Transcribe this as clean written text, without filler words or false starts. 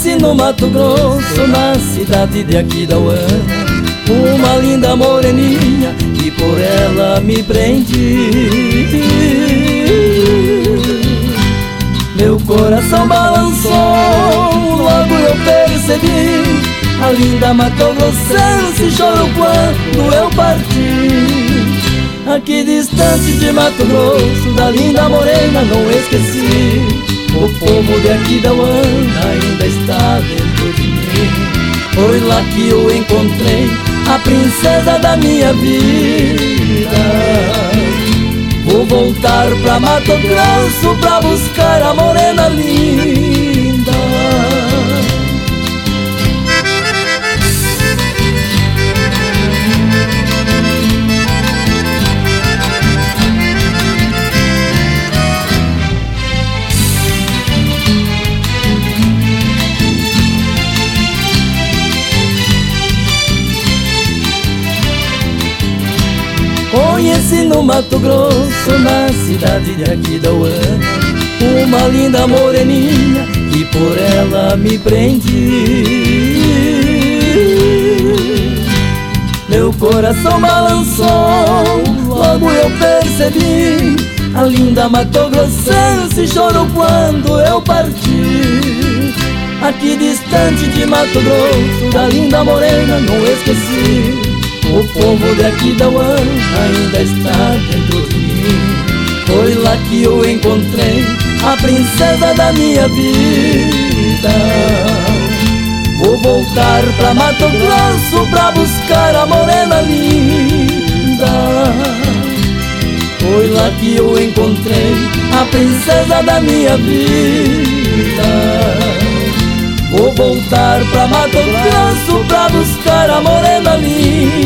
Conheci no Mato Grosso, na cidade de Aquidauana, uma linda moreninha que por ela me prendi. Meu coração balançou, logo eu percebi, a linda matogrossense chorou quando eu parti. Aqui distante de Mato Grosso, da linda morena não esqueci. O povo de Aquidauana ainda está dentro de mim. Foi lá que eu encontrei a princesa da minha vida. Vou voltar pra Mato Grosso pra buscar a morena linda. Conheci no Mato Grosso, na cidade de Aquidauana, uma linda moreninha que por ela me prendi. Meu coração balançou, logo eu percebi, a linda matogrossense chorou quando eu parti. Aqui distante de Mato Grosso, da linda morena não esqueci. O povo de Aquidauana ainda está dentro de mim. Foi lá que eu encontrei a princesa da minha vida. Vou voltar pra Mato Grosso pra buscar a morena linda. Foi lá que eu encontrei a princesa da minha vida. Vou voltar pra Mato Grosso pra buscar a morena linda.